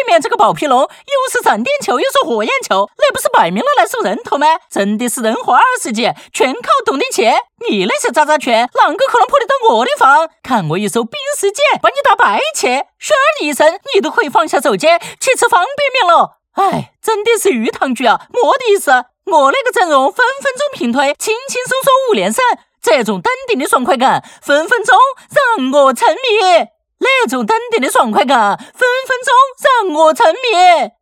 面这个暴皮龙又是闪电球又是火焰球，那不是摆明了来收人头吗？真的是人活20几，全靠懂得钱。你那些渣渣拳，啷个可能破得到我的防？看我一手冰石剑把你打白切，嘘儿一声，你都可以放下手机去吃方便面了。哎，真的是鱼塘局啊，没得意思。我那个阵容分分钟平推，轻轻松松5连胜，这种登顶的爽快感分分钟让我沉迷，那种登顶的爽快感分分钟让我沉迷。